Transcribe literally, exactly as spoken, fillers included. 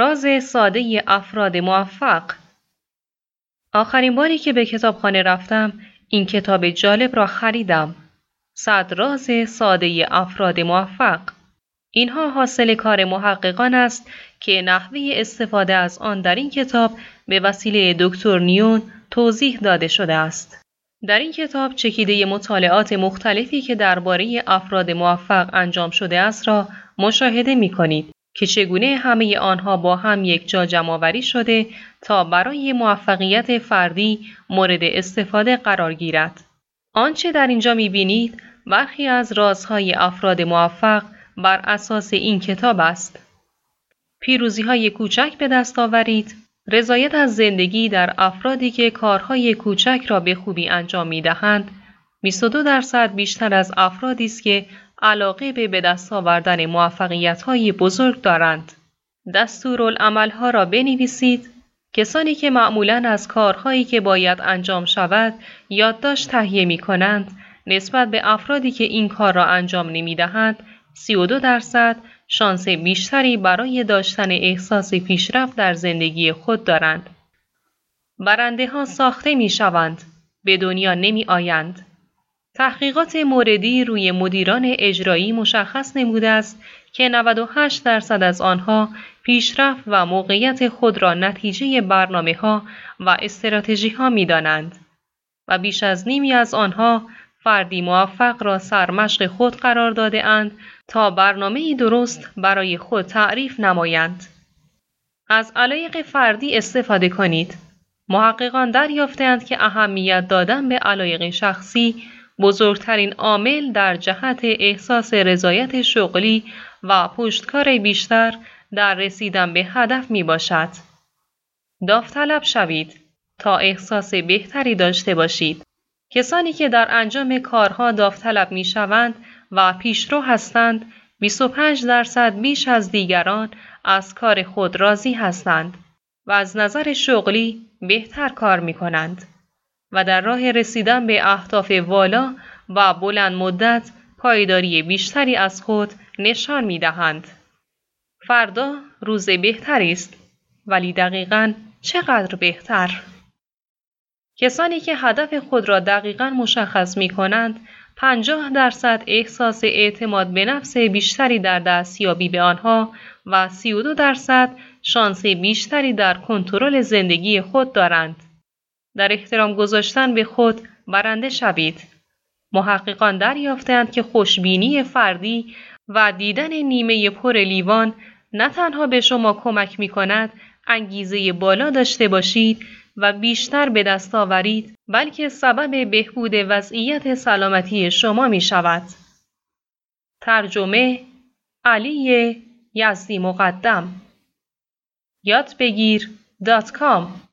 راز ساده افراد موفق. آخرین باری که به کتابخانه رفتم این کتاب جالب را خریدم. صد راز ساده افراد موفق. اینها حاصل کار محققان است که نحوه استفاده از آن در این کتاب به وسیله دکتر نیون توضیح داده شده است. در این کتاب چکیده مطالعات مختلفی که درباره افراد موفق انجام شده است را مشاهده می کنید که چگونه همه آنها با هم یک جا جمع‌آوری شده تا برای موفقیت فردی مورد استفاده قرار گیرد. آنچه در اینجا می بینید برخی از رازهای افراد موفق بر اساس این کتاب است. پیروزی‌های کوچک به دست آورید. رضایت از زندگی در افرادی که کارهای کوچک را به خوبی انجام می‌دهند، بیست و دو درصد بیشتر از افرادی است که علاقه به به دست آوردن موفقیت‌های بزرگ دارند. دستورالعمل‌ها را بنویسید. کسانی که معمولاً از کارهایی که باید انجام شود یادداشت تهیه می‌کنند، نسبت به افرادی که این کار را انجام نمی‌دهند، سی و دو درصد شانس بیشتری برای داشتن احساس پیشرفت در زندگی خود دارند. برنده ها ساخته می شوند، به دنیا نمی آیند. تحقیقات موردی روی مدیران اجرایی مشخص نموده است که نود و هشت درصد از آنها پیشرفت و موقعیت خود را نتیجه برنامه ها و استراتژی ها می دانند و بیش از نیمی از آنها فردی موفق را سرمشق خود قرار داده اند تا برنامه‌ای درست برای خود تعریف نمایند. از علایق فردی استفاده کنید. محققان دریافتند که اهمیت دادن به علایق شخصی بزرگترین عامل در جهت احساس رضایت شغلی و پشتکار بیشتر در رسیدن به هدف می باشد. داوطلب شوید تا احساس بهتری داشته باشید. کسانی که در انجام کارها داوطلب می شوند و پیشرو هستند، بیست و پنج درصد بیش از دیگران از کار خود راضی هستند و از نظر شغلی بهتر کار می کنند و در راه رسیدن به اهداف والا و بلند مدت پایداری بیشتری از خود نشان می دهند. فردا روز بهتری است، ولی دقیقاً چقدر بهتر؟ کسانی که هدف خود را دقیقاً مشخص می کنند، پنجاه درصد احساس اعتماد به نفس بیشتری در دستیابی به آنها و سی و دو درصد شانس بیشتری در کنترل زندگی خود دارند. در احترام گذاشتن به خود برنده شوید. محققان دریافتند که خوشبینی فردی و دیدن نیمه پر لیوان نه تنها به شما کمک می کند انگیزه بالا داشته باشید و بیشتر به دست آورید، بلکه سبب بهبود وضعیت سلامتی شما می شود. ترجمه علی یزدی مقدم. یادبگیر دات کام